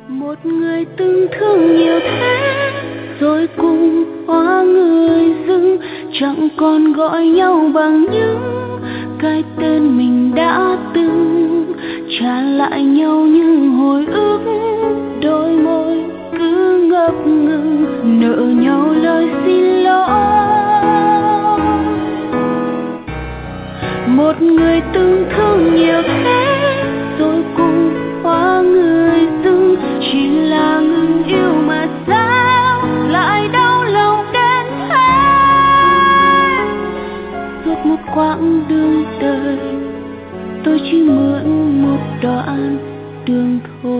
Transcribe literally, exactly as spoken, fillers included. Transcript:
Một người từng thương nhiều thế rồi cùng hóa người dưng, chẳng còn gọi nhau bằng những cái tên mình đã từng. Trả lại nhau như hồi ức, đôi môi cứ ngập ngừng nợ nhau lời xin lỗi. Một người từng thương nhiều thế rồi cùng hóa người dưng, chỉ là ngừng yêu mà sao lại đau lòng đến thế. Suốt một quãng đường đời tôi chỉ mượn một đoạn đường thôi.